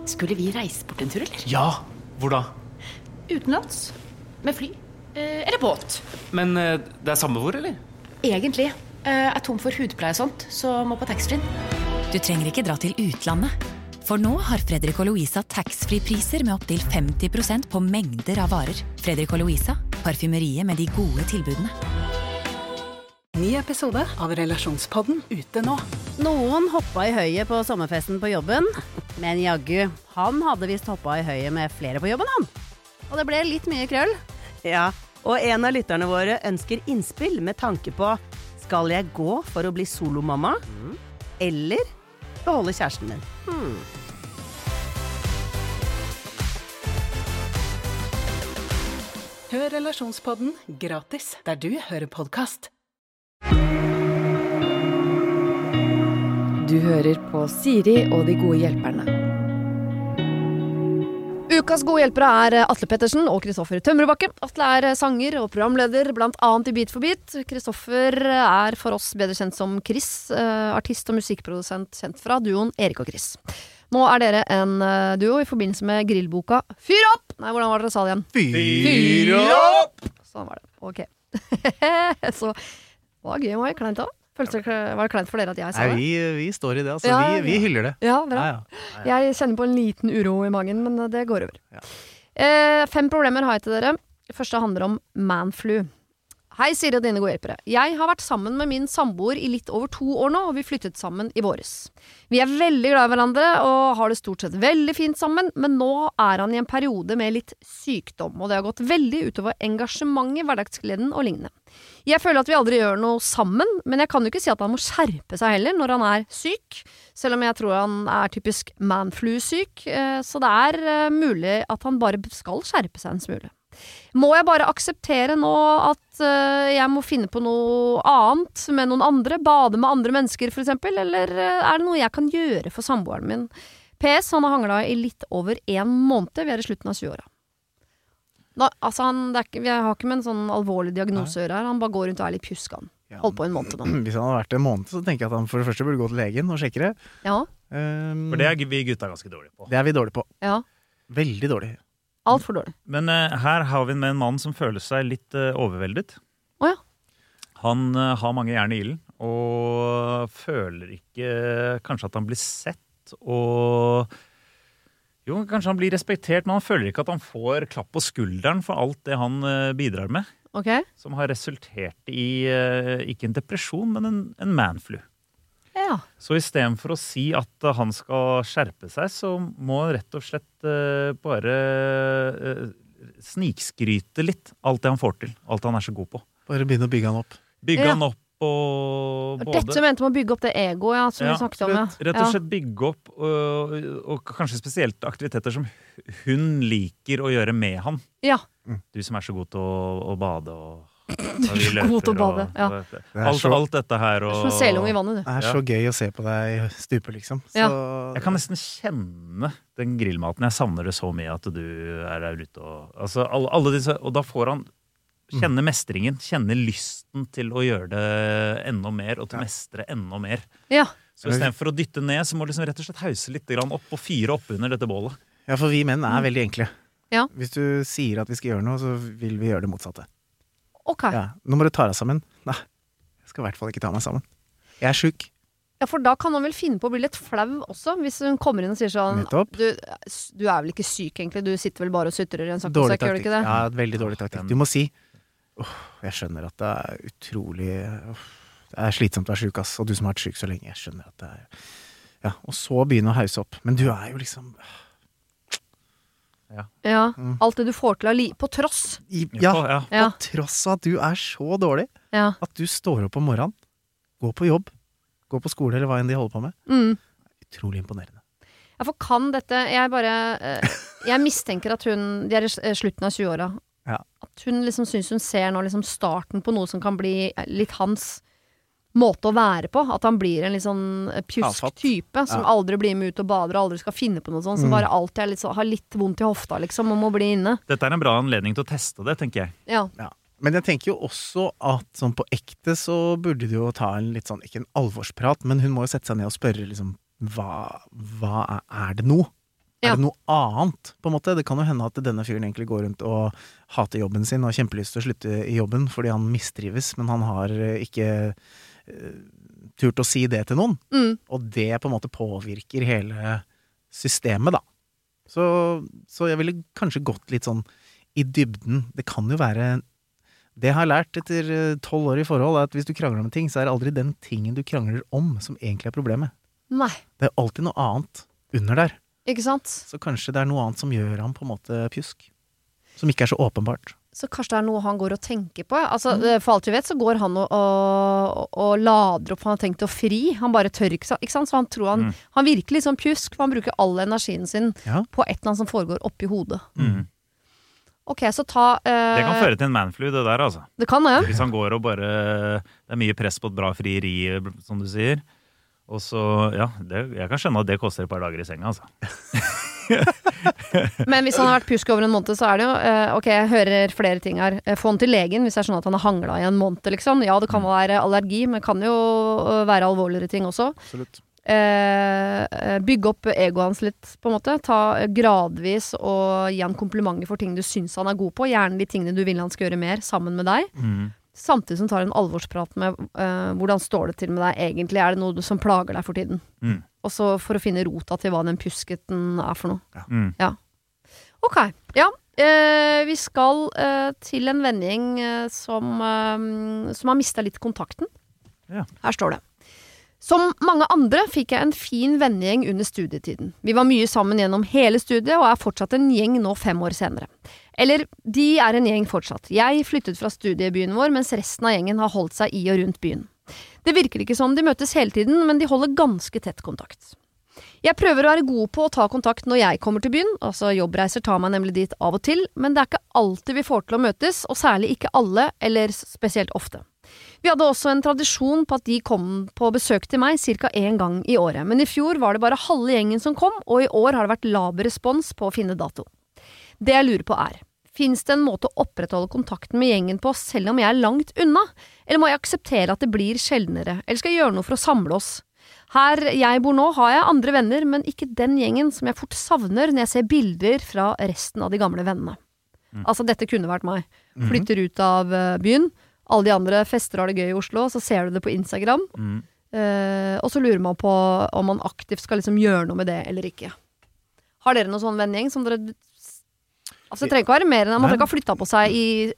Skulle vi reise bort en tur, eller? Ja, hvor da? Utenlands. Med fly. Eller båt. Men det samme hvor, eller? Egentlig. Er tom for hudpleie og sånt, så må på taxfree. Du trenger ikke dra til utlandet. For nå har Fredrik og Louisa taxfree-priser med opp til 50% på mengder av varer. Fredrik og Louisa, parfymeriet med de gode tilbudene. Ny episode av Relasjonspodden ute nå. Noen hoppa i høyet på sommerfesten på jobben, men jaggu, han hadde vist hoppa i høyet med flere på jobben, han. Og det ble litt mye krøll. Ja, og en av lytterne våre ønsker innspill med tanke på: skal jeg gå for å bli solomamma, eller beholde kjæresten min? Hør Relasjonspodden gratis der du hører podcast. Du hører på Siri og de gode hjelperne. Ukas gode hjelpere er Atle Pettersen og Kristoffer Tømrebakke. Atle er sanger og programleder, blant annet i Beat for Beat. Kristoffer er for oss bedre kjent som Chris, artist og musikkprodusent kjent fra duoen Erik og Chris. Nå er dere en duo i forbindelse med grillboka Fyr opp! Nei, hvordan var det dere sa det igjen? Fyr opp! Sånn var det, ok. Så, det var gøy, var det kleint da? Var det kleint for dere at jeg sa det? Nei, vi står i det, altså. Ja, vi hyller det. Ja, bra. Ja. Jeg kjenner på en liten uro i magen, men det går over. Ja. 5 problemer har jeg til dere. Det første handler om manflu. Hei, Siri og dine gode hjelpere. Jeg har vært sammen med min samboer i litt over 2 år nå, og vi flyttet sammen i våres. Vi er veldig glad i hverandre, og har det stort sett veldig fint sammen, men nå er han i en periode med litt sykdom, og det har gått veldig utover engasjementet, hverdagsgleden og lignende. Jeg føler at vi aldri gjør noe sammen, men jeg kan jo ikke si at han må skjerpe seg heller når han er syk, selv om jeg tror han er typisk manflu-syk, så det er mulig at han bare skal skjerpe seg en smule. Må jeg bare akseptere nå at jeg må finne på noe annet med noen andre, bade med andre mennesker for eksempel, eller er det noe jeg kan gjøre for samboeren min? PS, han har hanglet i litt over 1 måned, vi er i slutten av 20-åra. Altså vi har ikke med en sånn alvorlig diagnose å gjøre her, han bare går rundt og er litt pjuskan. Holdt på 1 måned nå. Hvis han hadde vært 1 måned, så tenker jeg at han for det første burde gå til legen og sjekke det. Ja. For det er vi gutta ganske dårlige på. Det er vi dårlige på. Ja. Veldig dårlig. Alt for dårlig. Men her har vi med en mann som føler seg litt overveldet. Åja. Han har mange jern i ilden, og føler ikke kanskje at han blir sett, og jo, kanskje han blir respektert, men han føler ikke at han får klapp på skulderen for alt det han bidrar med. Ok. Som har resultert i ikke en depresjon, men en manflu. Ja. Så i stedet for å si at han skal skjerpe seg, så må han rett og slett bare snikskryte litt alt det han får til, alt han er så god på. Bare begynne å bygge han opp. Bygge han opp og både... Dette mente med å bygge opp det egoet, ja, som vi snakket om. Ja. Rett og slett bygge opp, og kanskje spesielt aktiviteter som hun liker å gjøre med han. Ja. Du som er så god til å bade og... God til å bade, ja. Alt dette her og... Som en selung i vannet, du. Det er så gøy å se på deg stupe, liksom. Så... Ja. Jeg kan nesten kjenne den grillmaten. Jeg savner det så mye at du er der ute og... Altså, alle disse... Og da får han kjenne mestringen, kjenne lysten til å gjøre det enda mer, og til å mestre enda mer. Ja. Så i stedet for å dytte ned, så må du liksom rett og slett hause litt grann opp og fyre opp under dette bålet. Ja, for vi menn er veldig enkle. Ja. Hvis du sier at vi skal gjøre noe, så vil vi gjøre det motsatte. Ok. Ja, nå må du ta deg sammen. Nei, jeg skal i hvert fall ikke ta meg sammen. Jeg er syk. Ja, for da kan han vel finne på å bli litt flau også, hvis hun kommer inn og sier sånn, du er vel ikke syk egentlig, du sitter vel bare og sutrer i en sakkosekk, gjør du ikke det? Ja, veldig dårlig taktikk. Du må si, jeg skjønner at det er utrolig, det er slitsomt å være syk, ass, og du som har vært syk så lenge, jeg skjønner at det er, ja, og så begynne å hause opp. Men du er jo liksom... Ja, alt det du får til på tross. På tross av at du er så dårlig, at du står opp om morgenen, går på jobb, går på skole eller hva enn de holder på med. Utrolig imponerende. Ja, for kan dette, jeg mistenker at de er i slutten av 20-åra, at hun liksom synes hun ser nå liksom starten på noe som kan bli litt hans måte å være på, at han blir en litt sånn pjusk type, som aldri blir med ut og bader, og aldri skal finne på noe sånt, som bare alltid er har litt vondt i hofta, liksom, og må bli inne. Dette er en bra anledning til å teste det, tenker jeg. Ja. Men jeg tenker jo også at sånn på ekte så burde du jo ta en litt sånn, ikke en alvorsprat, men hun må jo sette seg ned og spørre liksom, hva er det nå? Er det noe annet, på en måte? Det kan jo hende at denne fyren egentlig går rundt og hater jobben sin og har kjempelyst til å slutte i jobben fordi han mistrives, men han har ikke turt å si det til noen. Og det på en måte påvirker hele systemet, da. Så jeg ville kanskje gått litt sånn i dybden. Det kan jo være... Det jeg har lært etter 12 år i forhold, er at hvis du krangler om en ting, så er det aldri den tingen du krangler om som egentlig er problemet. Nei. Det er alltid noe annet under der. Ikke sant? Så kanskje det er noe annet som gjør ham på en måte pjusk. Som ikke er så åpenbart. Så kanskje det er noe han går og tenker på. Altså, for alt vi vet så går han og lader opp, for han har tenkt å fri. Han bare tør ikke sant? Så han tror han virker litt sånn pjusk, for han bruker all energien sin på et eller annet som foregår oppi hodet. Ok, så ta... det kan føre til en manflu, det der, altså. Det kan det. Hvis han går og bare... Det er mye press på et bra frieri, som du sier. Og så, jeg kan skjønne at det koster et par dager i senga, altså. Men hvis han har vært pjusk over en måned, så er det jo ok, jeg hører flere ting her. Få han til legen hvis det er sånn at han har hanglet i en måned, liksom. Ja, det kan være allergi, men kan jo være alvorligere ting også. Absolutt. Bygge opp egoet hans litt, på en måte. Ta gradvis og gi han komplimenter for ting du synes han er god på. Gjerne de tingene du vil han skal gjøre mer sammen med deg. Samtidig som tar en alvorsprat med hvordan står det til med deg egentlig. Er det noe som plager deg for tiden? Og så for å finne rota til hva den pjusketen er for noe. Ja. Ok, ja. Vi skal til en vennegjeng som har mistet litt kontakten. Her står det. Som mange andre fikk jeg en fin vennegjeng under studietiden. Vi var mye sammen gjennom hele studiet og er fortsatt en gjeng nå 5 år senere. Eller, de er en gjeng fortsatt. Jeg flyttet fra studiebyen vår, mens resten av gjengen har holdt seg i og rundt byen. Det virker ikke som de møtes hele tiden, men de holder ganske tett kontakt. Jeg prøver å være god på å ta kontakt når jeg kommer til byen, altså jobbreiser tar meg nemlig dit av og til, men det er ikke alltid vi får til å møtes, og særlig ikke alle, eller spesielt ofte. Vi hadde også en tradisjon på at de kom på besøk til meg ca. 1 gang i året, men i fjor var det bare halve gjengen som kom, og i år har det vært laber respons på å finne dato. Det jeg lurer på er, finnes det en måte å opprettholde kontakten med gjengen på selv om jeg er langt unna, eller må jeg akseptere at det blir sjeldnere, eller skal jeg gjøre noe for å samle oss? Her jeg bor nå har jeg andre venner, men ikke den gjengen som jeg fort savner når jeg ser bilder fra resten av de gamle vennene. Altså dette kunne vært meg. Flytter ut av byen, alle de andre fester har det gøy i Oslo, så ser du det på Instagram, og så lurer man på om man aktivt skal liksom gjøre noe med det eller ikke. Har dere noen sånn vennegjeng som dere... Altså det trenger ikke være mer enn at man ikke har flyttet på seg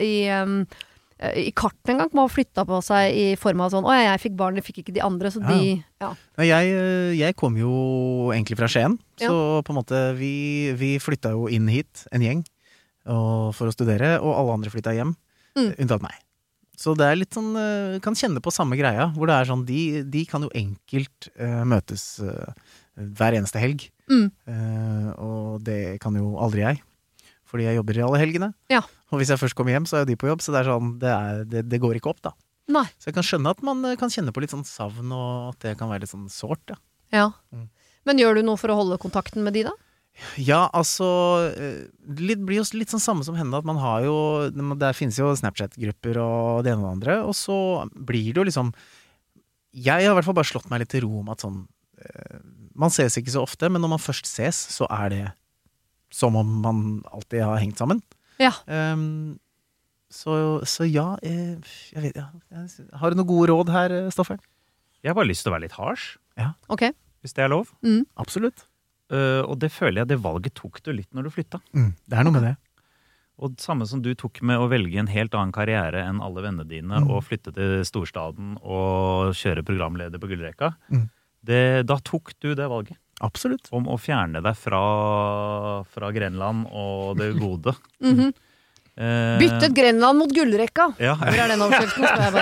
i karten en gang, man har flyttet på seg i form av sånn, jeg fikk barn, det fikk ikke de andre, så de... Ja. Jeg kom jo egentlig fra Skien, så på en måte vi flyttet jo inn hit, en gjeng, for å studere, og alle andre flyttet hjem, unntatt meg. Så det er litt sånn, kan kjenne på samme greia, hvor det er sånn, de kan jo enkelt møtes hver eneste helg, og det kan jo aldri jeg, fordi jeg jobber i alle helgene. Ja. Og hvis jeg først kommer hjem, så er jo de på jobb, så det er sånn, det går ikke opp da. Nei. Så jeg kan skjønne at man kan kjenne på litt sånn savn, og at det kan være litt sånn sårt, ja. Men gjør du noe for å holde kontakten med de da? Ja, altså, det blir jo litt sånn samme som henne, at man har jo, der finnes jo Snapchat-grupper og det ene og det andre, og så blir det jo liksom, jeg har i hvert fall bare slått meg litt til ro om at sånn, man ses ikke så ofte, men når man først ses, så er det som om man alltid har hengt sammen. Ja. Så ja, jeg vet, har du noen gode råd her, Stoffer? Jeg har bare lyst til å være litt harsh. Ja. Ok. Hvis det er lov. Absolutt. Og det føler jeg, det valget tok du litt når du flyttet. Det er noe med det. Og det samme som du tok med å velge en helt annen karriere enn alle vennene dine, og flytte til storstaden og kjøre programleder på Gullrekka. Da tok du det valget. Absolutt. Om å fjerne deg fra Grenland og det gode. Byttet Grenland mot Gullrekka. Ja. Hvor er den overskriften, skal jeg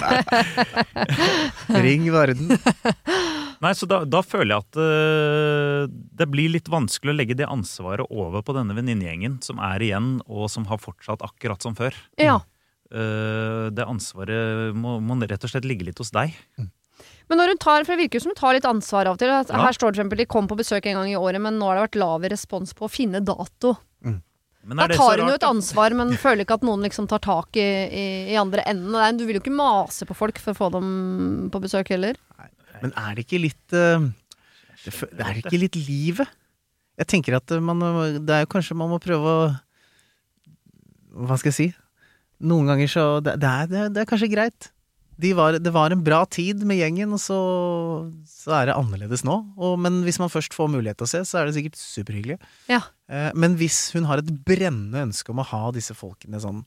bare. Ring Varden. Nei, så da føler jeg at det blir litt vanskelig å legge det ansvaret over på denne venninnegjengen som er igjen, og som har fortsatt akkurat som før. Ja. Det ansvaret må rett og slett ligge litt hos deg. Men når hun for det virker som hun tar litt ansvar av og til. Her står det for eksempel, de kom på besøk en gang i året, men nå har det vært lav respons på å finne dato. Da tar hun jo et ansvar, men føler ikke at noen liksom tar tak i andre enden. Du vil jo ikke mase på folk for å få dem på besøk heller. Men er det ikke litt det er ikke litt livet? Jeg tenker at det jo kanskje man må prøve å, hva skal jeg si, noen ganger så, det kanskje greit. Det var en bra tid med gjengen, og så det annerledes nå. Men hvis man først får mulighet til å se, så det sikkert superhyggelig. Ja. Men hvis hun har et brennende ønske om å ha disse folkene sånn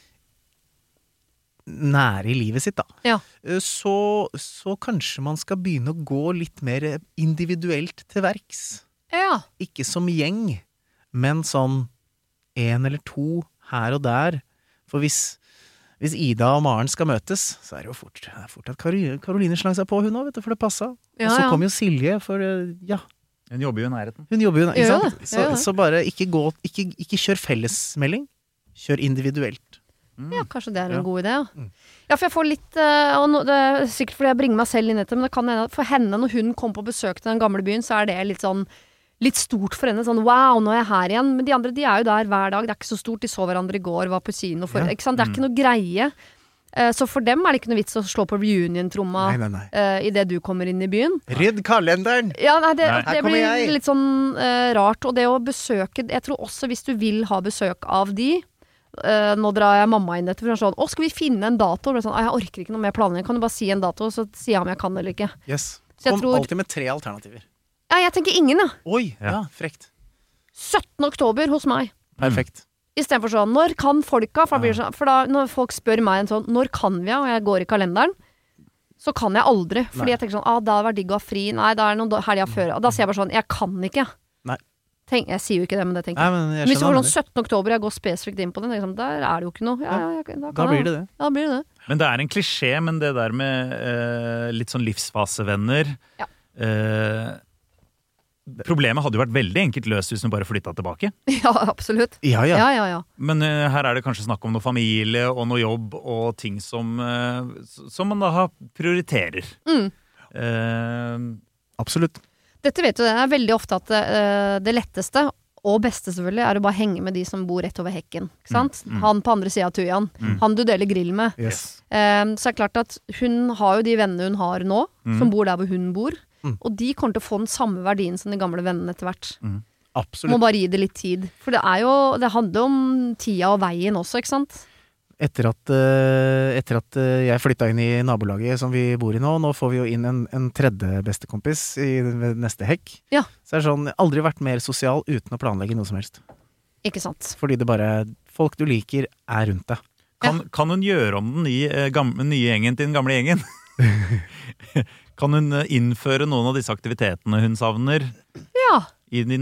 nære i livet sitt da, så kanskje man skal begynne å gå litt mer individuelt til verks. Ja. Ikke som gjeng, men sånn 1 eller 2 her og der. For hvis Ida og Maren skal møtes, så det jo fort at Karoline slang seg på hun også, vet du, for det passet. Ja, og så kom jo Silje, for Hun jobber jo i nærheten. Ikke sant? Så bare ikke kjør fellesmelding, kjør individuelt. Ja, kanskje det en god idé, ja. Ja, for jeg får litt, og det sikkert fordi jeg bringer meg selv inn etter, men det kan hende at for henne, når hun kom på besøk til den gamle byen, så det litt stort for henne, sånn wow, nå jeg her igjen. Men de andre, de jo der hver dag, det ikke så stort, de så hverandre i går, var på kino, ikke sant? Det ikke noe greie. Så for dem det ikke noe vits å slå på reunion-tromma i det du kommer inn i byen. Rydd kalenderen! Ja, det blir litt sånn rart, og det å besøke, jeg tror også hvis du vil ha besøk av de, nå drar jeg mamma inn etter, for sånn, skal vi finne en dato? Og sånn, jeg orker ikke noe mer planer, kan du bare si en dato, så sier jeg om jeg kan eller ikke. Yes, kom alltid med 3 alternativer. Ja, jeg tenker ingen, ja. Oi, ja, frekt. 17. oktober hos meg. Perfekt. I stedet for sånn, når kan folka? For da, når folk spør meg en sånn, når kan vi, og jeg går i kalenderen, så kan jeg aldri. Fordi jeg tenker sånn, det hadde vært digg å ha fri. Nei, det noen helger før. Og da sier jeg bare sånn, jeg kan ikke. Nei. Jeg sier jo ikke det, men det tenker jeg. Nei, men hvis du får sånn 17. oktober, jeg går spesifikt inn på den, liksom, der det jo ikke noe. Da blir det det. Ja, da blir det det. Men det en klisjé, men det der med litt sånn livsfasevenner problemet hadde jo vært veldig enkelt løst hvis hun bare flyttet tilbake. Ja, absolutt. Ja. Men her det kanskje snakk om noe familie og noe jobb og ting som man da prioriterer. Absolutt. Dette vet du, det veldig ofte at det letteste og beste selvfølgelig å bare henge med de som bor rett over hekken. Ikke sant? Han på andre siden av Tujan. Han du deler grill med. Yes. Så det klart at hun har jo de vennene hun har nå, som bor der hvor hun bor. Og de kommer til å få den samme verdien som de gamle vennene etter hvert. Absolutt. Må bare gi det litt tid. For det handler om tida og veien også, ikke sant? Etter at jeg flyttet inn i nabolaget som vi bor i nå får vi jo inn en tredje bestekompis i neste hekk. Ja. Så det sånn, aldri vært mer sosial uten å planlegge noe som helst. Ikke sant? Fordi det bare, folk du liker rundt deg. Kan hun gjøre om den nye gjengen til den gamle gjengen? Kan hun innføre noen av disse aktivitetene hun savner i det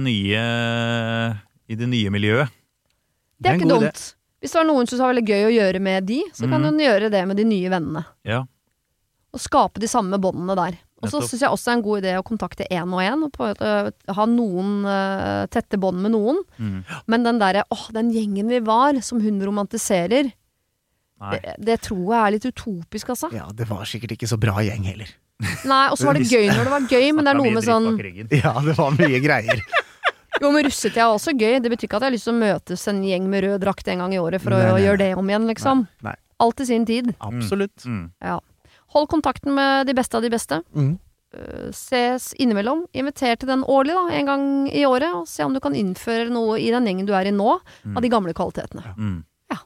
nye miljøet? Det ikke dumt. Hvis det noen som har veldig gøy å gjøre med de, så kan hun gjøre det med de nye vennene. Ja. Og skape de samme båndene der. Og så synes jeg også en god idé å kontakte en og en, og ha noen tette bånd med noen. Men den der, den gjengen vi var, som hun romantiserer, det tror jeg litt utopisk, altså. Ja, det var sikkert ikke så bra gjeng heller. Nei, og så var det gøy når det var gøy, men det noe med sånn... Ja, det var mye greier. Jo, men russetid også gøy. Det betyr ikke at jeg har lyst til å møtes en gjeng med rød drakt en gang i året for å gjøre det om igjen, liksom. Nei. Alt i sin tid. Absolutt. Ja. Hold kontakten med de beste av de beste. Ses innimellom. Inviter til den årlig da, en gang i året, og se om du kan innføre noe i den gjengen du i nå, av de gamle kvalitetene. Ja.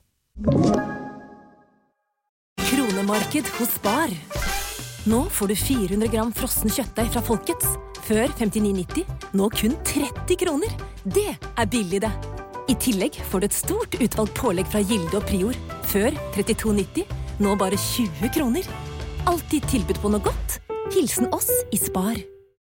Kronemarked hos Spar. Nå får du 400 gram frossen kjøttdeig fra Folkets. Før 59,90, nå kun 30 kroner. Det billig det. I tillegg får du et stort utvalgt pålegg fra Gilde og Prior. Før 32,90, nå bare 20 kroner. Alltid tilbud på noe godt. Hilsen oss i Spar.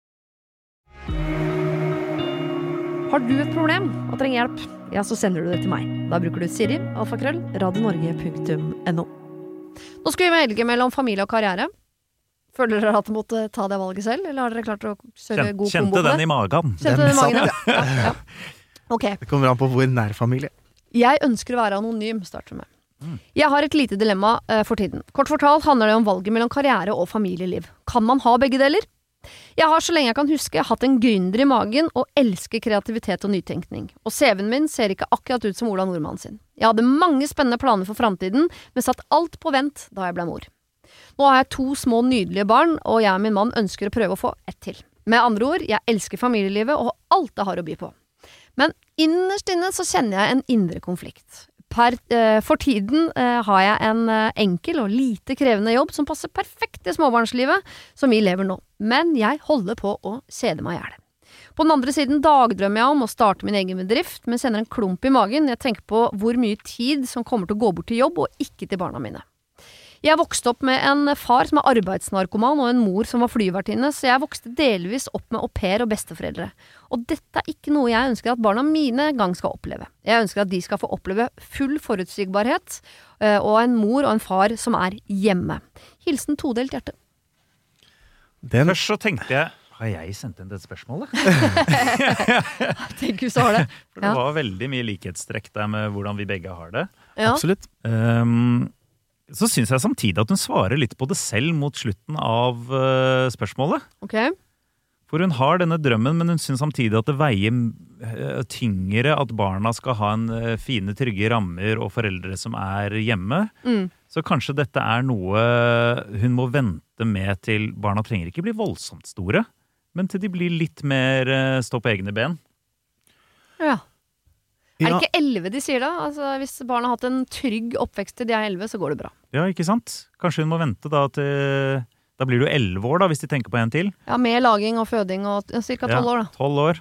Har du et problem og trenger hjelp, ja, så sender du det til meg. Da bruker du Siri, alfakrøll, radionorge.no. Nå skal vi velge mellom familie og karriere. Føler dere at dere måtte ta det valget selv, eller har dere klart å søke god kombo på det? Kjente den i magen. Kjente den i magen, ja. Ok. Det kommer an på hvor nær familie. Jeg ønsker å være anonym, starter med. Jeg har et lite dilemma for tiden. Kort fortalt handler det om valget mellom karriere og familieliv. Kan man ha begge deler? Jeg har så lenge jeg kan huske hatt en gründer i magen og elsker kreativitet og nytenkning. Og CV-en min ser ikke akkurat ut som Ola Nordmann sin. Jeg hadde mange spennende planer for fremtiden, men satt alt på vent da jeg ble mor. Nå har jeg 2 små nydelige barn, og jeg og min mann ønsker å prøve å få ett til. Med andre ord, jeg elsker familielivet og alt det har å by på. Men innerst inne så kjenner jeg en indre konflikt. For tiden har jeg en enkel og lite krevende jobb som passer perfekt i småbarnslivet som vi lever nå. Men jeg holder på å kjede meg ihjel. På den andre siden dagdrømmer jeg om å starte min egen bedrift, men kjenner en klump i magen. Jeg tenker på hvor mye tid som kommer til å gå bort til jobb og ikke til barna mine. Jeg vokste opp med en far som arbeidsnarkoman og en mor som var flyvertinne, så jeg vokste delvis opp med au pair og besteforeldre. Og dette ikke noe jeg ønsker at barna mine gang skal oppleve. Jeg ønsker at de skal få oppleve full forutsigbarhet, og en mor og en far som hjemme. Hilsen todelt hjerte. Først så tenkte jeg, har jeg sendt inn dette spørsmålet? Tenk hvis du har det. For det var veldig mye likhetstrekk der med hvordan vi begge har det. Ja. Absolutt. Så synes jeg samtidig at hun svarer litt på det selv mot slutten av spørsmålet. Ok. For hun har denne drømmen, men hun synes samtidig at det veier tyngre at barna skal ha en fine, trygge rammer og foreldre som hjemme. Så kanskje dette noe hun må vente med til barna trenger ikke bli voldsomt store, men til de blir litt mer stå på egne ben. Ja. Det ikke 11 de sier da? Altså, hvis barna har hatt en trygg oppvekst til de 11, så går det bra. Ja, ikke sant? Kanskje hun må vente da til... Da blir det jo 11 år da, hvis de tenker på en til. Ja, med laging og føding og cirka 12 år da. 12 år.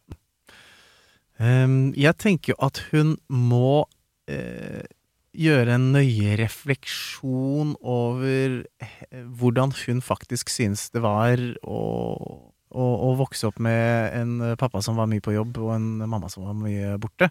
Jeg tenker jo at hun må gjøre en nøye refleksjon over hvordan hun faktisk synes det var å vokse opp med en pappa som var mye på jobb og en mamma som var mye borte.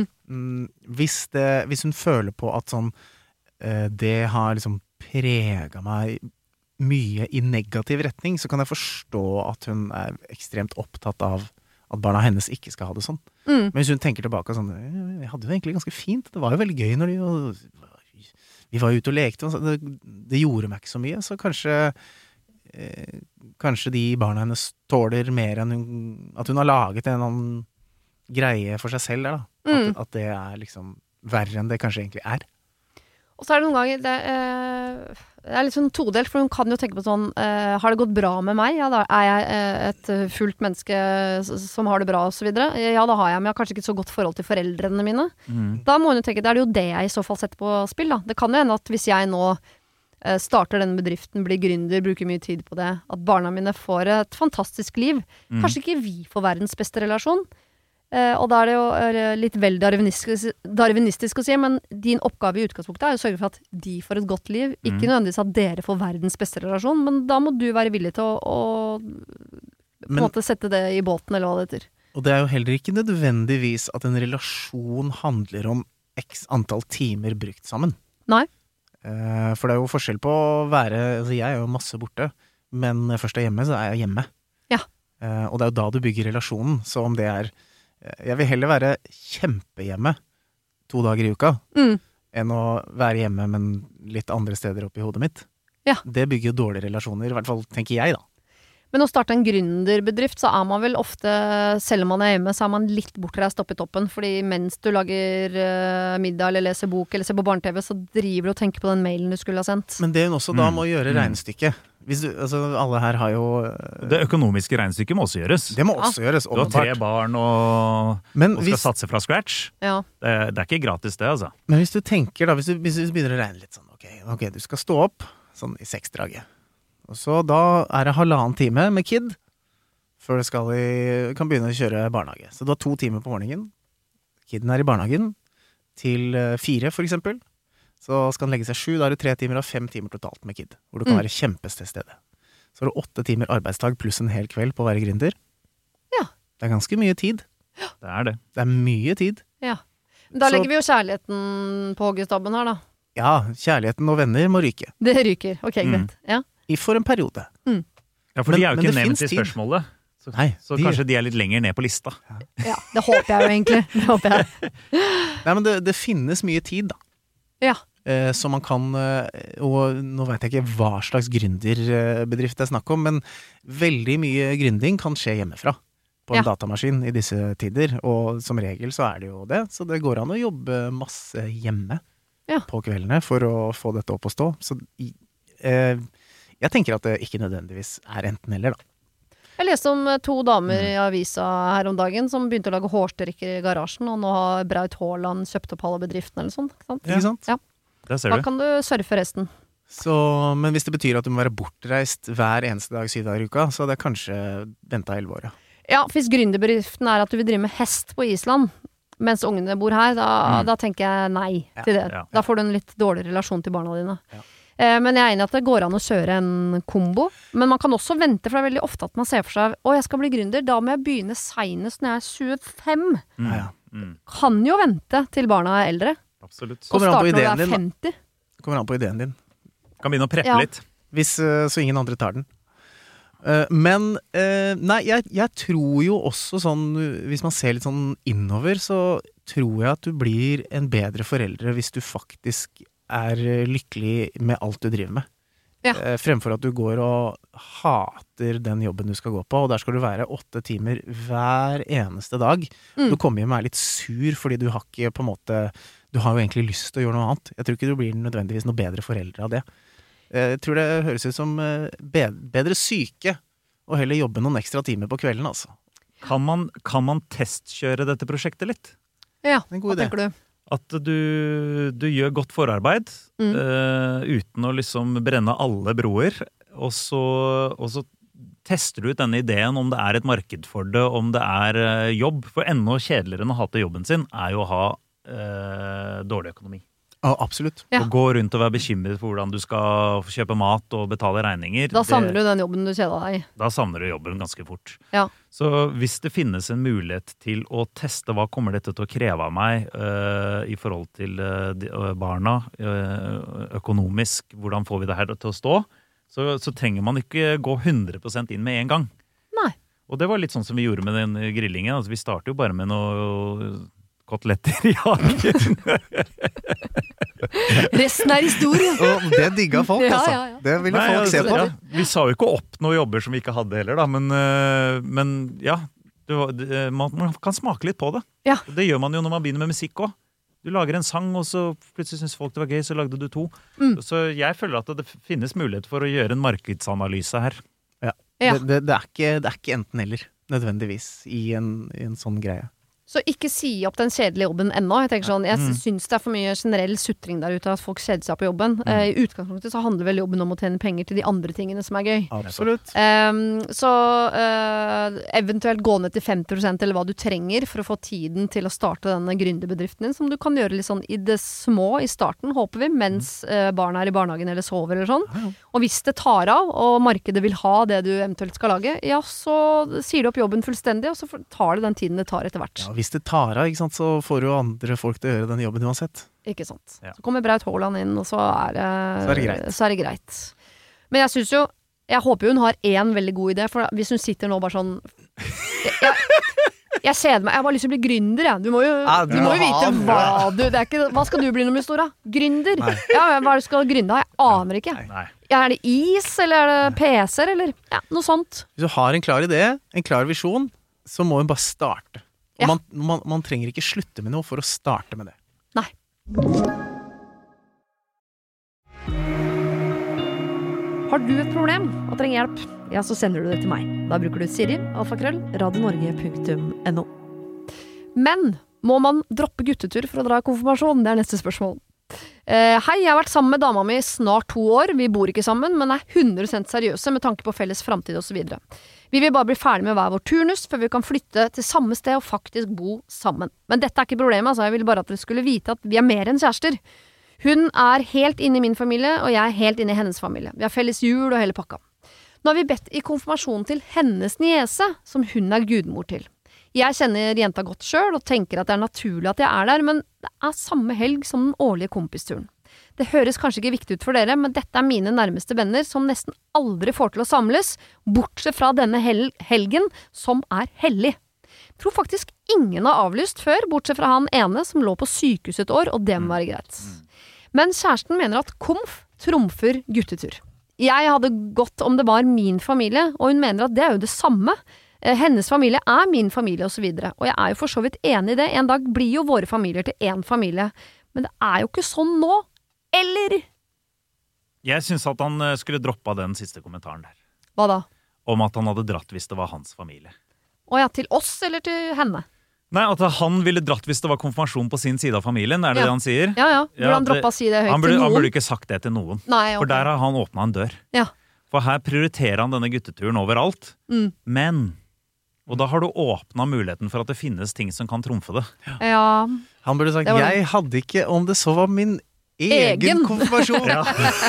Hvis hun føler på at sånn, det har liksom preget meg mye i negativ retning, så kan jeg forstå at hun ekstremt opptatt av at barna hennes ikke skal ha det sånn. Men hvis hun tenker tilbake sånn, jeg hadde det egentlig ganske fint, det var jo veldig gøy når vi var ute og lekte, det gjorde meg ikke så mye, så kanskje de barna hennes tåler mer enn at hun har laget en annen greie for seg selv der da. At det liksom verre enn det kanskje egentlig Og så det noen ganger det litt sånn todelt, for hun kan jo tenke på sånn har det gått bra med meg? Ja, da jeg et fullt menneske som har det bra og så videre. Ja, da har jeg, men jeg har kanskje ikke et så godt forhold til foreldrene mine. Da må hun jo tenke, det det jo det jeg i så fall setter på spill da. Det kan jo hende at hvis jeg nå starter denne bedriften, blir gründer, bruker mye tid på det, at barna mine får et fantastisk liv. Kanskje ikke vi får verdens beste relasjon, og da det jo litt vel darwinistisk å si, men din oppgave i utgangspunktet å sørge for at de får et godt liv, ikke nødvendigvis at dere får verdens beste relasjon, men da må du være villig til å på en måte sette det i båten, eller hva det heter. Og det jo heller ikke nødvendigvis at en relasjon handler om x antall timer brukt sammen. Nei. For det jo forskjell på å være, altså jeg jo masse borte, men når jeg først hjemme, så jeg hjemme. Ja. Og det jo da du bygger relasjonen, så om det jeg vil heller være kjempehjemme 2 dager i uka, enn å være hjemme, men litt andre steder opp i hodet mitt. Ja. Det bygger jo dårlige relasjoner, i hvert fall tenker jeg da. Men å starte en gründerbedrift, så man vel ofte, selv om man hjemme, så man litt bortreist opp i toppen, fordi mens du lager middag, eller leser bok, eller ser på barne-TV, så driver du og tenker på den mailen du skulle ha sendt. Men det hun også da må gjøre regnestykket. Altså, alle her har jo... Det økonomiske regnestykket må også gjøres. Det må også gjøres, Du har 3 barn og skal satse fra scratch. Ja. Det ikke gratis det, altså. Men hvis du tenker da, hvis du begynner å regne litt sånn, ok, du skal stå opp sånn i 6-draget. Og så da det 1,5 time med kid, før det kan begynne å kjøre barnehage. Så du har 2 timer på morgenen. Kiden i barnehagen til 4 for eksempel. Så skal den legge seg 7, da det 3 timer og 5 timer totalt med kid, hvor du kan være kjempested stedet. Så har du 8 timer arbeidsdag pluss en hel kveld på å være gründer. Ja. Det ganske mye tid. Det det. Det mye tid. Ja. Da legger vi jo kjærligheten på hoggestabben her da. Ja, kjærligheten og venner må ryke. Det ryker, ok, greit. Ja. For en periode. Ja, for de jo ikke nevnt i spørsmålet. Så kanskje de litt lenger ned på lista. Ja, det håper jeg jo egentlig. Det håper jeg. Nei, men det finnes mye tid da. Ja. Så man kan, og nå vet jeg ikke hva slags gründerbedrift det snakk om, men veldig mye gründing kan skje hjemmefra på en datamaskin i disse tider, og som regel så det jo det, så det går an å jobbe masse hjemme på kveldene for å få dette opp å stå. Så jeg tenker at det ikke nødvendigvis enten eller da. Jeg leste om 2 damer i avisa her om dagen som begynte å lage hårstrikker i garasjen, og nå har Braut Haaland kjøpt opp alle bedriftene eller sånn. Ikke sant? Ja. Der ser Da du. kan du surfe resten. Så, men hvis det betyr at du må være bortreist hver eneste dag 7 dager i uka, så hadde jeg kanskje ventet 11 år, ja. Ja, hvis gründerbedriften er at du vil drive med hest på Island, mens ungene bor her, da tenker jeg nei til det. Ja. Da får du en litt dårlig relasjon til barna dine. Ja. Men jeg er enig i at det går an å kjøre en kombo. Men man kan også vente, for det er veldig ofte at man ser for seg jeg skal bli gründer, da må jeg begynne senest når jeg er 25. Ja. Kan jo vente til barna er eldre. Absolutt. Og Kommer an på starte når du ideen er din, 50. Kommer an på ideen din. Kan begynne å preppe Ja. litt. Hvis, så ingen andre tar den. Men nei, jeg tror jo også sånn, hvis man ser litt sånn innover, så tror jeg at du blir en bedre foreldre hvis du faktisk er lykkelig med alt du driver med. Ja. Fremfor at du går og hater den jobben du skal gå på, og der skal du være 8 timer hver eneste dag. Du kommer hjem og er litt sur fordi du har ikke på en måte, du har jo egentlig lyst til å gjøre noe annet. Jeg tror ikke du blir nødvendigvis noe bedre foreldre av det. Jeg tror det høres ut som bedre syke og heller jobbe noen ekstra timer på kvelden, altså. Kan man testkjøre dette prosjektet litt? Ja, En hva god idé. tenker du? At du gjør godt forarbeid uten å liksom brenne alle broer, og så tester du ut denne ideen om det er et marked for det, om det er jobb. For enda kjedeligere enn å hate jobben sin er jo å ha dårlig økonomi. Ja, absolutt. Ja. Å gå rundt og være bekymret for hvordan du skal kjøpe mat og betale regninger. Da savner du den jobben du kjeda deg i. Da savner du jobben ganske fort. Ja. Så hvis det finnes en mulighet til å teste hva kommer dette til å kreve av meg i forhold til barna, økonomisk, hvordan får vi det her til å stå, så trenger man ikke gå 100% inn med en gang. Nei. Og det var litt sånn som vi gjorde med den grillingen. Altså, vi startet jo bare med noe koteletter i hagen. Resten er historie. Og det digga folk, Ja, altså. ja, ja. Det ville Nei, folk se altså, på. ja, vi sa jo ikke opp noen jobber som vi ikke hadde heller, da, men ja, man kan smake litt på det. Ja. Det gjør man jo når man begynner med musikk også. Du lager en sang, og så plutselig synes folk det var gøy, så lagde du 2. Så jeg føler at det finnes mulighet for å gjøre en markedsanalyse her. Ja. Ja. Det er ikke enten eller, nødvendigvis, i en sånn greie. Så ikke si opp den kjedelige jobben ennå. Jeg tenker sånn, jeg synes det er for mye generell sutring der ute at folk kjeder seg på jobben. I utgangspunktet så handler vel jobben om å tjene penger til de andre tingene som er gøy. Absolutt. Så eventuelt gå ned til 50% eller hva du trenger for å få tiden til å starte denne gründerbedriften din, som du kan gjøre litt sånn i det små i starten, håper vi, mens barna er i barnehagen eller sover eller sånn. Og hvis det tar av, og markedet vil ha det du eventuelt skal lage, ja, så sier du opp jobben fullstendig, og så tar det den tiden det tar etter hvert. Ja, hvis det tar av, ikke sant, så får jo andre folk til å gjøre den jobben uansett. Ikke sant. Ja. Så kommer Braut Haaland inn, og så er det greit. Men jeg synes jo, jeg håper jo hun har en veldig god idé, for hvis hun sitter nå bare sånn jeg ser det meg, jeg har bare lyst til å bli gründer, jeg. Du må jo, Ja, du må jo vite hva skal du bli når du blir stor, da? Gründer? Ja, hva er det du skal gründe av? Jeg aner ikke. Nei. Ja, er det is, eller er det PC-er, eller noe sånt? Hvis du har en klar idé, en klar visjon, så må hun bare starte. Og Ja. man trenger ikke slutte med noe for å starte med det. Nei. Har du et problem og trenger hjelp, ja, så sender du det til meg. Da bruker du Siri, alfakrøll, radionorge.no. Men må man droppe guttetur for å dra i konfirmasjon? Det er neste spørsmål. Hei, jeg har vært sammen med dama mi i snart 2 år. Vi bor ikke sammen, men er 100% seriøse med tanke på felles fremtid og så videre. Vi vil bare bli ferdig med hver vår turnus før vi kan flytte til samme sted og faktisk bo sammen. Men dette er ikke problemet, altså. Jeg ville bare at dere skulle vite at vi er mer enn kjærester. Hun er helt inne i min familie, og jeg er helt inne i hennes familie. Vi har felles jul og hele pakka. Nå har vi bedt i konfirmasjon til hennes niese, som hun er gudmor til. Jeg kjenner jenta godt selv, og tenker at det er naturlig at jeg er der, men det er samme helg som den årlige kompisturen. Det høres kanskje ikke viktig ut for dere, men dette er mine nærmeste venner som nesten aldri får til å samles, bortsett fra denne helgen, som er hellig. Jeg tror faktisk ingen har avlyst før, bortsett fra han ene som lå på sykehus et år, og det må være greit. Men kjæresten mener at konf trumfer guttetur. Jeg hadde gått om det var min familie, og hun mener at det er jo det samme. Hennes familie er min familie, og så videre. Og jeg er jo for så vidt enig i det. En dag blir jo våre familier til en familie. Men det er jo ikke sånn nå. Eller? Jeg synes at han skulle droppe den siste kommentaren der. Hva da? om at han hadde dratt hvis det var hans familie. Å ja, til oss eller til henne? Nei, at han ville dratt hvis det var konfirmasjon på sin side av familien, det det han sier? Ja, burde han droppe å si det høyt til noen? Han burde ikke sagt det til noen, Nei, for der har han åpnet en dør. Ja. For her prioriterer han denne gutteturen overalt, men, og da har du åpnet muligheten for at det finnes ting som kan trumfe det. Ja. Han burde sagt, jeg hadde ikke, om det så var min egen konfirmasjon. Ja.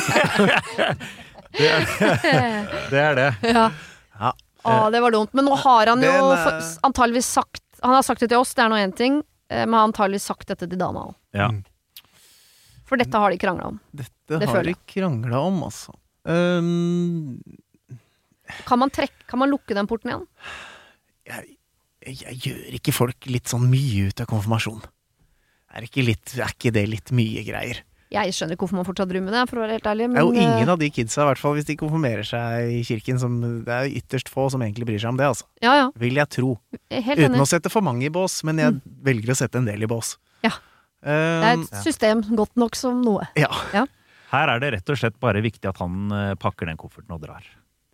det det. Ja. Det var dumt. Men nå har han jo antageligvis sagt, han har sagt det til oss, det noe en ting, men han har antageligvis sagt dette til Dana også. Ja. For dette har de kranglet om. Dette har de kranglet om, altså. Kan man lukke den porten igjen? Jeg gjør ikke folk litt sånn mye ut av konfirmasjon. ikke det litt mye greier? Jeg skjønner ikke hvorfor man fortsatt drømmer det, for å være helt ærlig. Men, det jo ingen av de kidsa, I hvert fall hvis de konfirmerer seg I kirken, det ytterst få som egentlig bryr seg om det, altså. Ja. Vil jeg tro. Helt Uten enig. å sette for mange I bås, men jeg velger å sette en del I bås. Ja. Det et system godt nok som noe. Ja. Her det rett og slett bare viktig at han pakker den kofferten og drar.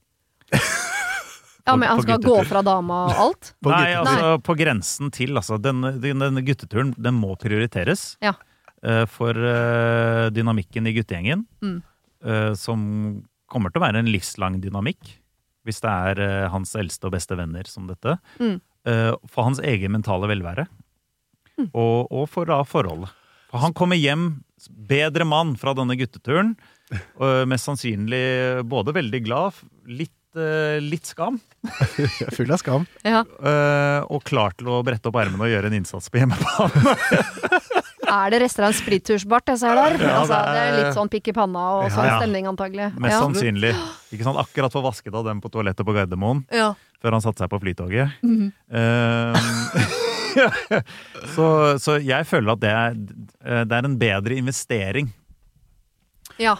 Ja, men han skal gå fra dama og alt? Nei, altså på grensen til, altså denne gutteturen, den må prioriteres. Ja. For dynamikken I guttegjengen, som kommer til å være en livslang dynamikk, hvis det hans eldste og beste venner som dette, for hans egen mentale velvære, og for forholdet. For han kommer hjem bedre mann fra denne gutteturen, og mest sannsynlig både veldig glad, litt skam. Full av skam. Ja. Og klar til å brette opp ermene og gjøre en innsats på hjemmebane. Det restaurant Sprittursbart jeg ser der? Ja, altså, det litt sånn pikk I panna og sånn stemning antagelig. Mest sannsynlig. Ikke sant? Akkurat for vasket av dem på toalettet på Gardermoen, før han satte seg på flytoget. Så jeg føler at det en bedre investering. Ja.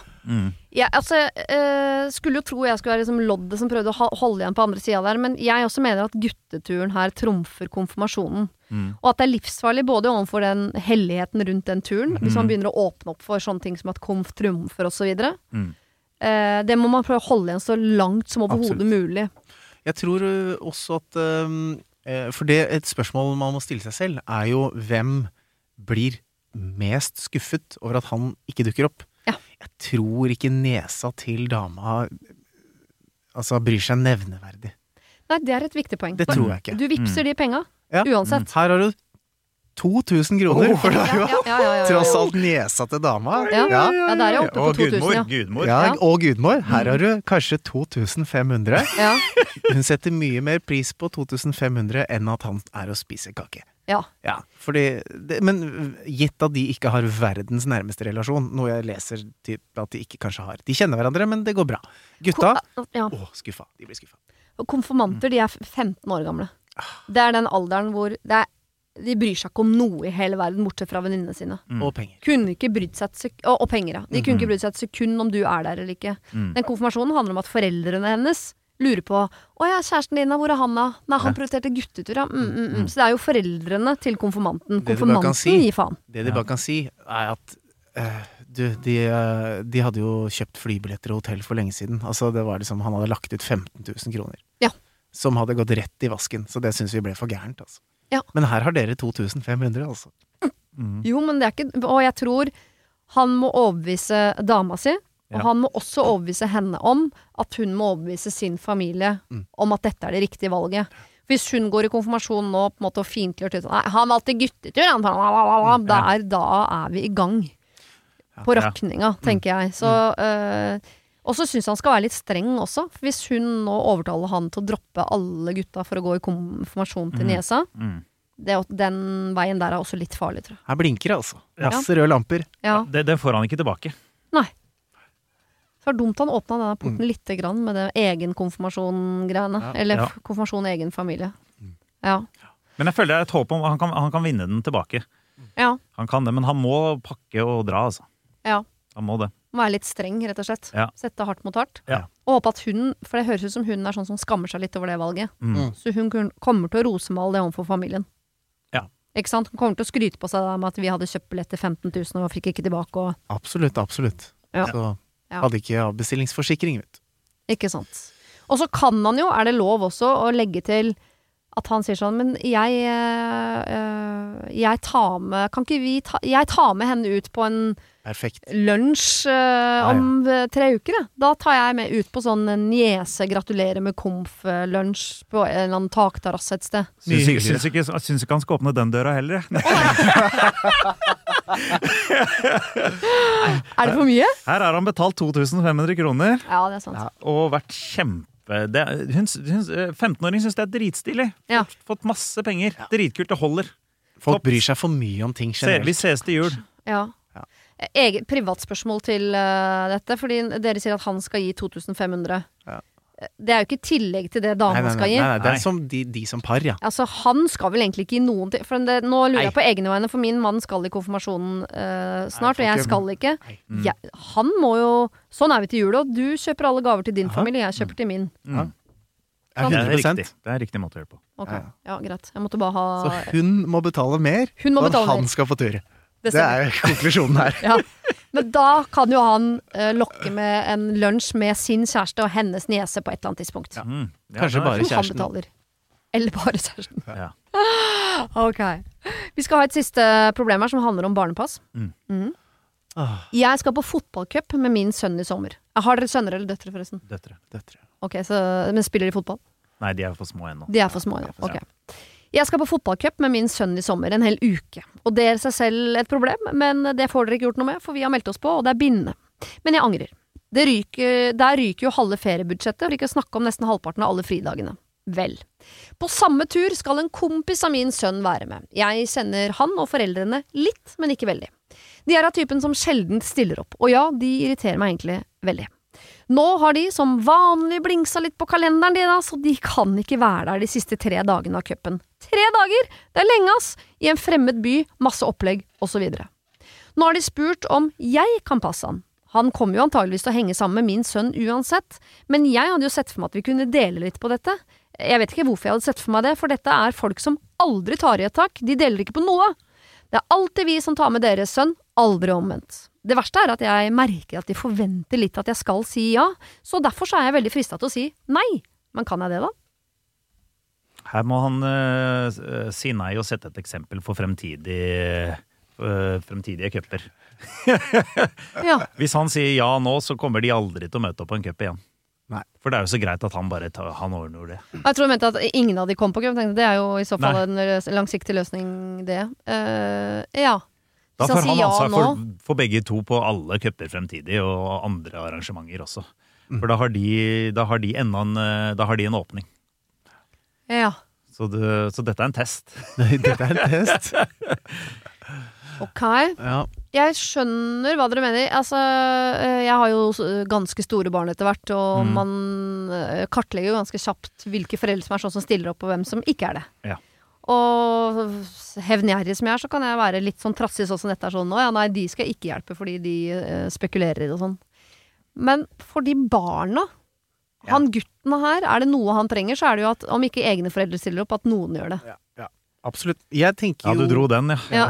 Skulle jo tro jeg skulle være liksom loddet som prøvde å holde igjen på andre siden der, men jeg også mener at gutteturen her trumfer konfirmasjonen. Og at det livsfarlig både overfor den helligheten rundt den turen, hvis man begynner å åpne opp for sånne ting som at konf trumfer og så videre. Det må man prøve å holde igjen så langt som overhodet mulig. Jeg tror også at for det et spørsmål man må stille seg selv jo hvem blir mest skuffet over at han ikke dukker opp. Jeg tror ikke nesa til dama bryr seg nevneverdig. Nei, det et viktig poeng. Det tror jeg ikke. Du vipser de penga, uansett. Her har du 2000 kroner, for det jo tross alt nesa til dama. Ja, der jeg oppe på 2000, Gudmor. Ja, og Gudmor. Her har du kanskje 2500. Hun setter mye mer pris på 2500 enn at han å spise kake. Ja, men gitt at de ikke har verdens nærmeste relasjon, noe jeg leser at de ikke kanskje har. De kjenner hverandre, men det går bra. Gutta, skuffa. De blir skuffa. Og konfirmanter, de 15 år gamle. Det den alderen hvor de bryr seg ikke om noe I hele verden, bortsett fra venninnene sine. Og penger. Kunne ikke brydd seg og penger, ja. De kunne ikke brydd seg et sekund om du der eller ikke. Den konfirmasjonen handler om at foreldrene hennes lurer på, kjæresten din, hvor han da? Nei, han prioriterte guttetur, ja. Så det jo foreldrene til konfirmanten. Konfirmanten gir faen. Det de bare kan si, at de hadde jo kjøpt flybilletter og hotell for lenge siden. Altså, det var liksom, han hadde lagt ut 15 000 kroner. Ja. Som hadde gått rett I vasken, så det synes vi ble for gærent, altså. Ja. Men her har dere 2500, altså. Jo, men det ikke, og jeg tror han må overbevise dama si, og han må også overbevise henne om at hun må overbevise sin familie om at dette det riktige valget. Hvis hun går I konfirmasjon nå på en måte og fintliggjør til, nei, han valgte guttetur, da vi I gang på rakninga, tenker jeg. Så, og så synes han skal være litt streng også, for hvis hun nå overtaler han til å droppe alle gutta for å gå I konfirmasjon til niesa, den veien der også litt farlig, tror jeg. Her blinker det altså. Masse røde lamper. Ja. Det får han ikke tilbake. Nei. Så det dumt han åpnet denne porten litt grann med det egen konfirmasjon-greiene. Eller konfirmasjon I egen familie. Ja. Men jeg føler det et håp om han kan vinne den tilbake. Ja. Han kan det, men han må pakke og dra, altså. Ja. Han må det. Må være litt streng, rett og slett. Ja. Sette hardt mot hardt. Ja. Og håpe at hun, for det høres ut som hun sånn som skammer seg litt over det valget. Så hun kommer til å rosemale det overfor familien. Ja. Ikke sant? Hun kommer til å skryte på seg med at vi hadde kjøpt billett til 15 000 og fikk ikke tilbake. Og... Absolutt. Ja. Så hadde ikke avbestillingsforsikring, vet du. Ikke sant. Og så kan han jo, det lov også å legge til at han sier sånn, men jeg tar med, kan ikke jeg tar med henne ut på en Perfekt. Lunsj om 3 uker, ja. Da tar jeg med ut på sånn niese gratulerer med komf-lunsj på en eller annen takterrasse et sted. Syns ikke han skal åpne den døra heller. Det for mye? Her har han betalt 2500 kroner. Ja, det sant. Og vært 15-åring synes det dritstilig. Fått masse penger. Dritkult, det holder. Folk bryr seg for mye om ting generelt. Vi ses til jul. Ja. Privatspørsmål til dette, fordi dere sier at han skal gi 2500. Det jo ikke tillegg til det dama skal gi. Nei, det som de som par, ja. Altså, han skal vel egentlig ikke gi noen til, for nå lurer jeg på egne vegne, for min mann skal i konfirmasjonen snart, og jeg skal ikke. Han må jo, sånn vi til jul, og du kjøper alle gaver til din familie, jeg kjøper til min. Det riktig måte å gjøre på. Ok, ja, greit. Jeg måtte bare ha... Så hun må betale mer, og han skal få tur. Det konklusjonen her. Ja. Men da kan jo han lokke med en lunsj med sin kjæreste og hennes niese på et eller annet tidspunkt. Kanskje bare kjæresten. Eller bare kjæresten. Ok. Vi skal ha et siste problem her som handler om barnepass. Jeg skal på fotballcup med min sønn i sommer. Har dere sønner eller døtre forresten? Døtre. Ok, men spiller de fotball? Nei, de for små ennå. Ok. Jeg skal på fotballcup med min sønn i sommer en hel uke. Og det seg selv et problem, men det får dere ikke gjort noe med, for vi har meldt oss på, og det bindende. Men jeg angrer. Der ryker jo halve feriebudsjettet, for ikke å snakke om nesten halvparten av alle fridagene. Vel. På samme tur skal en kompis av min sønn være med. Jeg sender han og foreldrene litt, men ikke veldig. De av typen som sjelden stiller opp, og ja, de irriterer meg egentlig veldig. Nå har de som vanlig blingsa litt på kalenderen de da, så de kan ikke være der de siste 3 dagene av cupen. 3 dager! Det lenge ass! I en fremmed by, masse opplegg, og så videre. Nå har de spurt om jeg kan passe han. Han kommer jo antageligvis til å henge sammen med min sønn uansett, men jeg hadde jo sett for meg at vi kunne dele litt på dette. Jeg vet ikke hvorfor jeg hadde sett for meg det, for dette folk som aldri tar i et tak, de deler ikke på noe. Det alltid vi som tar med deres sønn, aldri omvendt. Det verste at jeg merker at de forventer litt at jeg skal si ja, så derfor så jeg veldig fristet til å si nei. Men kan jeg det da? Her må han si nei og sette et eksempel for fremtidige cuper. Hvis han sier ja nå, så kommer de aldri til å møte opp på en cup igjen. Nei. For det jo så greit at han bare han ordner det. Jeg tror du mente at ingen av de kom på cup. Det jo i så fall en langsiktig løsning det. Ja. Da får han ansvar for begge to på alle cuper fremtidig og andre arrangementer også. For da har de en åpning. Ja. Så dette en test. Dette en test. Ok. Ja. Jeg skjønner hva dere mener. Altså, jeg har jo ganske store barn etter hvert, og man kartlegger jo ganske kjapt hvilke foreldre som sånn som stiller opp, og hvem som ikke det. Ja. Og hevngjerrig som jeg så kan jeg være litt sånn trassig sånn som dette sånn nå. Ja, nei, de skal ikke hjelpe fordi de spekulerer og sånn. Men for de barna, han gutten her, det noe han trenger, så det jo at om ikke egne foreldre stiller opp, at noen gjør det. Ja. Absolutt. Jeg tenker jo... Ja, du dro den, ja.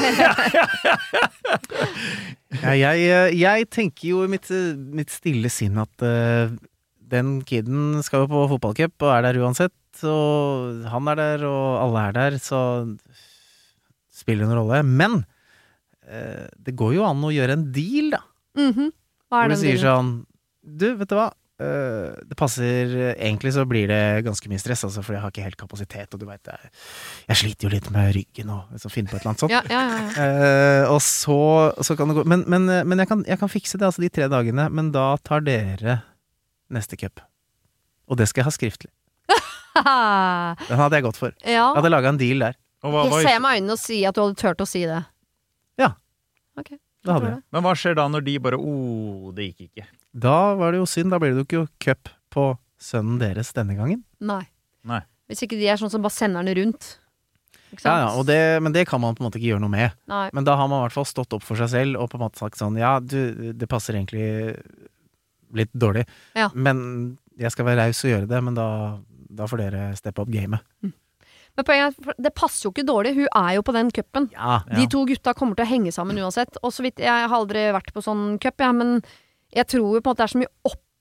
Jeg tenker jo i mitt stille sinn at den kiden skal jo på fotballcup og der uansett, og han der, og alle der, så spiller det noen rolle. Men det går jo an å gjøre en deal, da. Hva den dealen? Hvor du sier sånn, du, vet du hva? Det passer, egentlig så blir det ganske mye stress, altså, for jeg har ikke helt kapasitet, og du vet, jeg sliter jo litt med ryggen og så finne på et eller annet sånt. Ja. Og så kan det gå, men jeg kan fikse det, altså de 3 dagene, men da tar dere neste cup. Og det skal jeg ha skriftlig. Den hadde jeg gått for. Ja. Jeg hadde laget en deal der. Jeg ser meg i øynene og si at du hadde tørt å si det. Ja. Ok. Det hadde jeg. Men hva skjer da når de bare, det gikk ikke? Da var det jo synd, da blir det jo ikke cup på sønnen deres denne gangen. Nei. Nei. Hvis ikke de sånn som bare sender den rundt. Ja, men det kan man på en måte ikke gjøre noe med. Nei. Men da har man i hvert fall stått opp for seg selv og på en måte sagt sånn, ja, det passer egentlig litt dårlig, men jeg skal være raus og gjøre det, men da får dere steppe opp gamet. Men poenget det passer jo ikke dårlig, hun jo på den cupen. Ja. De 2 gutta kommer til å henge sammen uansett, og så vidt, jeg har aldri vært på sånn cup, men jeg tror jo på en måte det så mye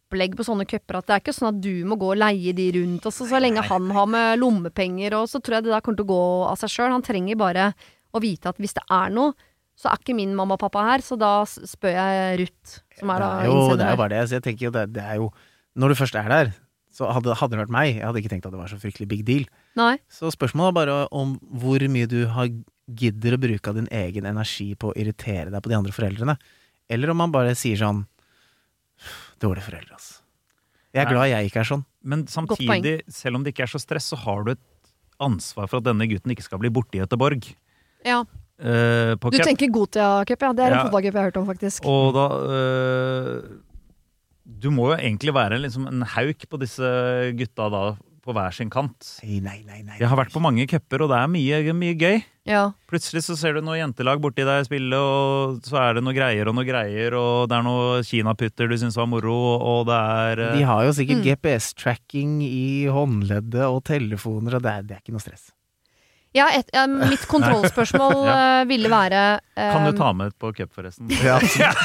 opplegg på sånne køpper at det ikke sånn at du må gå og leie de rundt, og så lenge han har med lommepenger, og så tror jeg det der kommer til å gå av seg selv. Han trenger bare å vite at hvis det noe, så ikke min mamma og pappa her, så da spør jeg Ruth, som da innsender. Det jo bare det, så jeg tenker jo det jo, når du først der, så hadde det vært meg, jeg hadde ikke tenkt at det var så fryktelig big deal. Nei. Så spørsmålet er bare om hvor mye du gidder å bruke av din egen energi på å irritere deg på de andre foreldrene, eller om man bare sier sånn, dårlige foreldre, altså. Jeg glad jeg ikke sånn. Men samtidig, selv om det ikke så stress, så har du et ansvar for at denne gutten ikke skal bli borte i Göteborg. Ja. Du tenker Gotia-cup, ja. Det en fotballcup jeg har hørt om, faktisk. Og da du må jo egentlig være liksom en hauk på disse gutta da på hver sin kant. Nei. Jeg har vært på mange cuper, og det mye gøy. Ja. Plutselig så ser du noe jentelag borti der spille, og så det noe greier, og det noe kinaputter du synes var moro, og det De har jo sikkert GPS-tracking i håndleddet og telefoner, og det ikke noe stress. Ja, mitt kontrollspørsmål ville være Kan du ta med på cup forresten? Ja,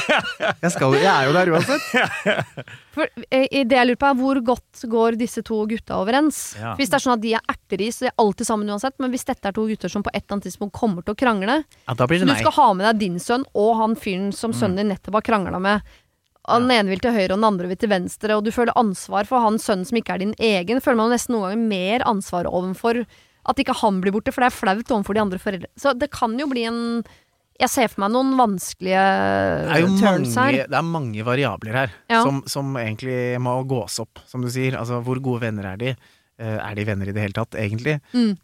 jeg jo der uansett. For det jeg lurer på hvor godt går disse to gutta overens? Ja. Hvis det sånn at de erteris, så de alltid sammen uansett, men hvis dette to gutter som på et eller annet tidspunkt kommer til å krangle, da blir det så du skal ha med deg din sønn og han fyren som sønnen din nettopp har kranglet med, og den ene vil til høyre og den andre vil til venstre, og du føler ansvar for han sønnen som ikke din egen, føler man nesten noen ganger mer ansvar overfor at ikke han blir borte, for det flaut overfor de andre foreldre. Så det kan jo bli jeg ser for meg noen vanskelige turns her. Det mange variabler her, som egentlig må gås opp, som du sier. Altså, hvor gode venner de? De venner i det hele tatt, egentlig?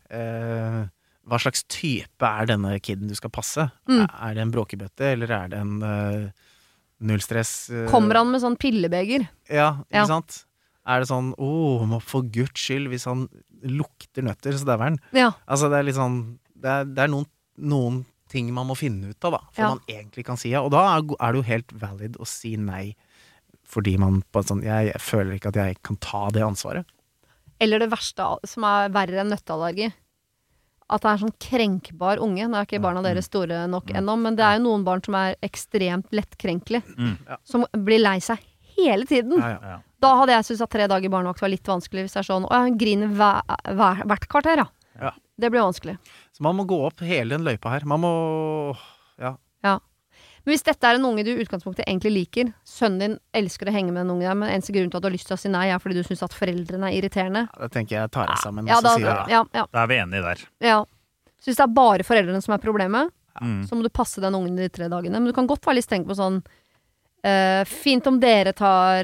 Hva slags type denne kiden du skal passe? Det en bråkebøtte, eller det en nullstress? Kommer han med sånn pillebeger? Ja, ikke sant? Det sånn, for Guds skyld, hvis han lukter nøtter, så det han. Ja. Altså, det litt sånn, det noen ting man må finne ut av, da, for man egentlig kan si ja. Og da det jo helt valid å si nei, fordi man på en sånn, jeg føler ikke at jeg kan ta det ansvaret. Eller det verste, som verre enn nøtteallergi. At det sånn krenkbar unge. Nå ikke barna deres store nok ennå, men det jo noen barn som ekstremt lettkrenkelig, som blir lei seg hele tiden. Ja. Da hadde jeg syntes at 3 dager barnevakt var litt vanskelig, hvis det sånn, han griner hvert kvarter, ja. Det blir vanskelig. Så man må gå opp hele den løypa her. Man må, ja. Men hvis dette en unge du i utgangspunktet egentlig liker, sønnen din elsker å henge med en unge, men eneste grunn til at du har lyst til å si nei, fordi du synes at foreldrene irriterende. Ja, det tenker jeg tar sammen. Da vi enige der. Ja. Så hvis det bare foreldrene som problemet, så må du passe den ungen de 3 dagene. Men du kan godt være litt streng på sånn, fint om dere tar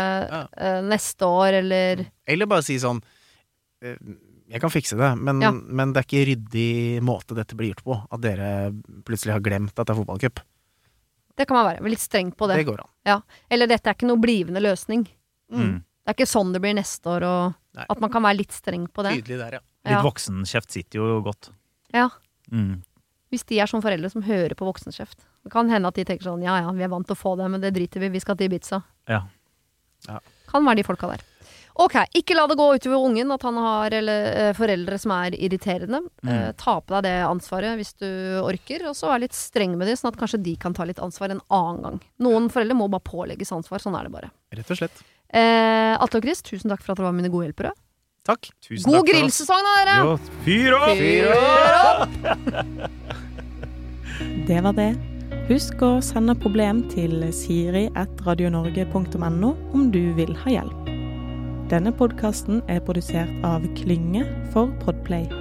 neste år, eller bare si sånn, jeg kan fikse det, men det ikke ryddig måte dette blir gjort på, at dere plutselig har glemt at det fotballcup. Det kan man være litt streng på det. Det går an. Ja. Eller dette ikke noe blivende løsning. Det ikke sånn det blir neste år, og at man kan være litt streng på det. Tydelig der, Litt voksenkjeft sitter jo godt. Ja. Hvis de sånn foreldre som hører på voksenkjeft. Det kan hende at de tenker sånn, ja, vi vant til å få det, men det driter vi skal til Ibiza. Ja. Kan være de folka der. Ok, ikke la det gå utover ungen at han har foreldre som irriterende. Ta på deg det ansvaret hvis du orker, og så litt streng med dem, sånn at kanskje de kan ta litt ansvar en annen gang. Noen foreldre må bare pålegges ansvar, sånn det bare. Rett og slett. Atle og Chris, tusen takk for at dere var mine gode hjelpere. Takk. God grillsesong da, dere! Jo, fyr opp! Det var det. Husk å sende problem til siri@radionorge.no om du vil ha hjelp. Denne podcasten produsert av Klynge for Podplay.